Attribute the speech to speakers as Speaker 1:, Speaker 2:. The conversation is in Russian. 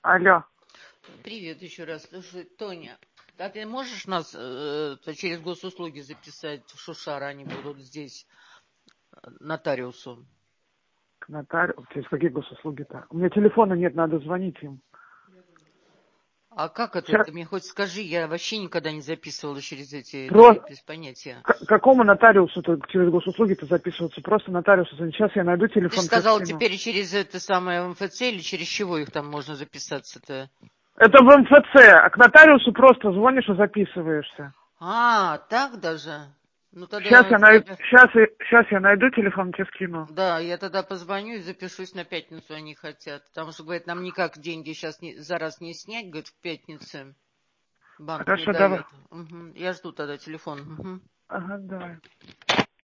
Speaker 1: Алло.
Speaker 2: Привет еще раз. Слушай, Тоня, а ты можешь нас через госуслуги записать в Шушар? Они будут здесь нотариусу.
Speaker 1: Через какие госуслуги-то? У меня телефона нет, надо звонить им.
Speaker 2: А как это?
Speaker 1: Сейчас.
Speaker 2: Ты мне хоть скажи, я вообще никогда не записывала через эти, без понятия.
Speaker 1: Какому нотариусу-то через госуслуги-то записываться? Просто нотариусу звонить. Сейчас я найду
Speaker 2: Ты же
Speaker 1: телефон, сейчас
Speaker 2: сказал,
Speaker 1: скину.
Speaker 2: теперь через это самое МФЦ или через чего их там можно записаться-то?
Speaker 1: Это в МФЦ, а к нотариусу просто звонишь и записываешься.
Speaker 2: А, так даже? Ну
Speaker 1: Сейчас
Speaker 2: тогда,
Speaker 1: сейчас я найду телефон, тебе скину.
Speaker 2: да, я тогда позвоню и запишусь на пятницу, они хотят. Потому что, говорят, нам никак деньги сейчас за раз не снять, говорит, в пятницу. Банк не
Speaker 1: Хорошо, давай.
Speaker 2: дает. Угу. Я жду тогда телефон. Угу.
Speaker 1: Ага, давай.